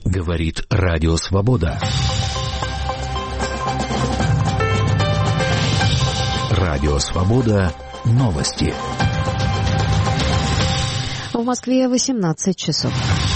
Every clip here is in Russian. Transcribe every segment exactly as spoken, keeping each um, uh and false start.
Говорит Радио Свобода. Радио Свобода. Новости. В Москве восемнадцать часов.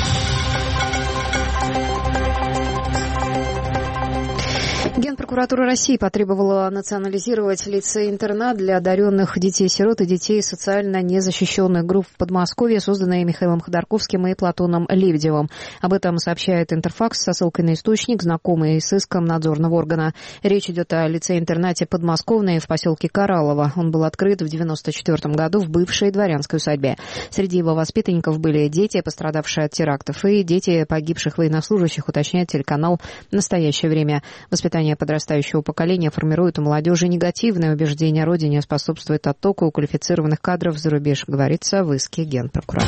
Генпрокуратура России потребовала национализировать лицей-интернат для одаренных детей-сирот и детей социально незащищенных групп в Подмосковье, созданные Михаилом Ходорковским и Платоном Лебедевым. Об этом сообщает Интерфакс со ссылкой на источник, знакомый с иском надзорного органа. Речь идет о лицее-интернате «Подмосковное» в поселке Кораллово. Он был открыт в девяносто четвёртом году в бывшей дворянской усадьбе. Среди его воспитанников были дети, пострадавшие от терактов, и дети погибших военнослужащих, уточняет телеканал «Настоящее время». Воспитание подрастающего поколения формирует у молодежи негативное убеждение о родине, способствует оттоку квалифицированных кадров за рубеж, говорится в иске Генпрокуратуры.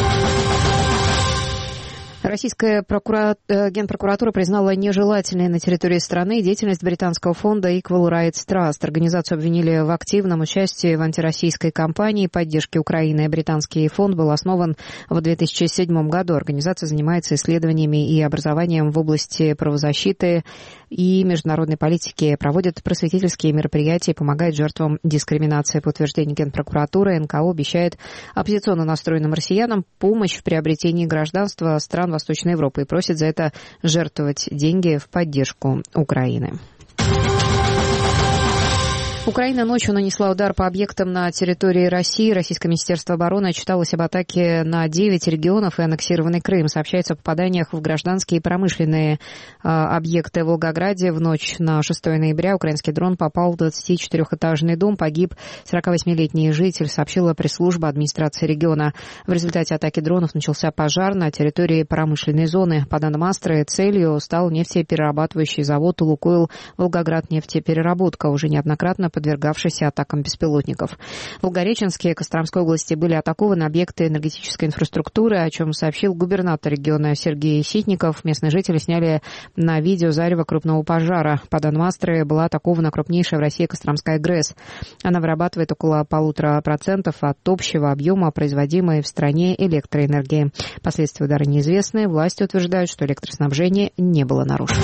Российская прокура... генпрокуратура признала нежелательной на территории страны деятельность британского фонда Equal Rights Trust. Организацию обвинили в активном участии в антироссийской кампании поддержки Украины. Британский фонд был основан в две тысячи седьмом году. Организация занимается исследованиями и образованием в области правозащиты и международной политики, проводит просветительские мероприятия и помогает жертвам дискриминации. По утверждению Генпрокуратуры, эн ка о обещает оппозиционно настроенным россиянам помощь в приобретении гражданства стран Восточной Европы и просит за это жертвовать деньги в поддержку Украины. Украина ночью нанесла удар по объектам на территории России. Российское Министерство обороны отчиталось об атаке на девять регионов и аннексированный Крым. Сообщается о попаданиях в гражданские и промышленные э, объекты в Волгограде. В ночь на шестое ноября украинский дрон попал в двадцатичетырёхэтажный дом. Погиб сорокавосьмилетний житель, сообщила пресс-служба администрации региона. В результате атаки дронов начался пожар на территории промышленной зоны. По данным Астры, целью стал нефтеперерабатывающий завод «Лукойл Волгоград-нефтепереработка», уже неоднократно подвергавшийся атакам беспилотников. В Волгореченске и Костромской области были атакованы объекты энергетической инфраструктуры, о чем сообщил губернатор региона Сергей Ситников. Местные жители сняли на видео зарево крупного пожара. По данным Астры, была атакована крупнейшая в России Костромская ГРЭС. Она вырабатывает около полутора процентов от общего объема производимой в стране электроэнергии. Последствия удара неизвестны. Власти утверждают, что электроснабжение не было нарушено.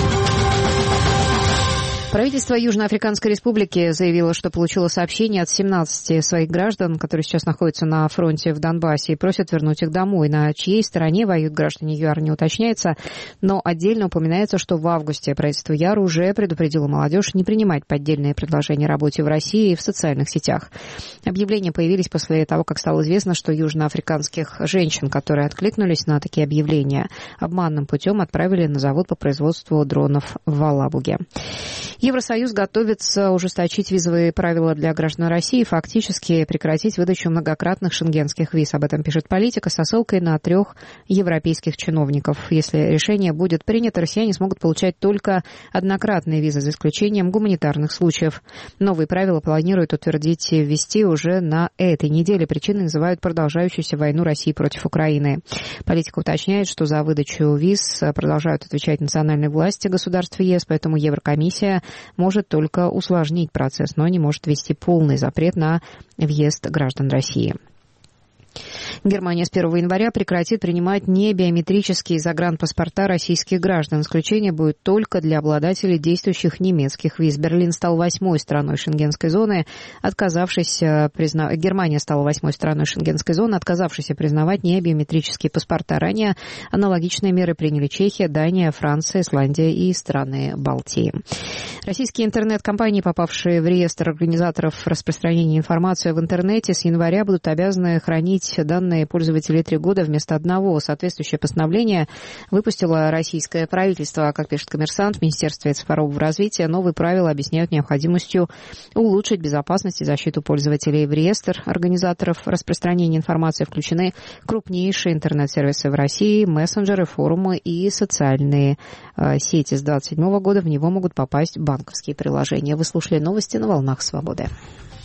Правительство Южноафриканской Республики заявило, что получило сообщение от семнадцати своих граждан, которые сейчас находятся на фронте в Донбассе, и просят вернуть их домой. На чьей стороне воюют граждане ЮАР, не уточняется, но отдельно упоминается, что в августе правительство ЮАР уже предупредило молодежь не принимать поддельные предложения о работе в России и в социальных сетях. Объявления появились после того, как стало известно, что южноафриканских женщин, которые откликнулись на такие объявления, обманным путем отправили на завод по производству дронов в Алабуге. Евросоюз готовится ужесточить визовые правила для граждан России и фактически прекратить выдачу многократных шенгенских виз. Об этом пишет «Политика» со ссылкой на трех европейских чиновников. Если решение будет принято, россияне смогут получать только однократные визы, за исключением гуманитарных случаев. Новые правила планируют утвердить и ввести уже на этой неделе. Причиной называют продолжающуюся войну России против Украины. «Политика» уточняет, что за выдачу виз продолжают отвечать национальные власти государств ЕС, поэтому Еврокомиссия может только усложнить процесс, но не может ввести полный запрет на въезд граждан России. Германия с первого января прекратит принимать небиометрические загранпаспорта российских граждан. Исключение будет только для обладателей действующих немецких виз. Берлин стал восьмой страной шенгенской зоны, отказавшейся призна... Германия стала восьмой страной шенгенской зоны, отказавшейся признавать небиометрические паспорта. Ранее аналогичные меры приняли Чехия, Дания, Франция, Исландия и страны Балтии. Российские интернет-компании, попавшие в реестр организаторов распространения информации в интернете, с января будут обязаны хранить данные пользователей три года вместо одного. Соответствующее постановление выпустило российское правительство. Как пишет «Коммерсант», в Министерстве цифрового развития новые правила объясняют необходимостью улучшить безопасность и защиту пользователей. В реестр организаторов распространения информации включены крупнейшие интернет-сервисы в России, мессенджеры, форумы и социальные э, сети. С двадцать седьмого года в него могут попасть банковские приложения. Вы слушали новости на «Волнах Свободы».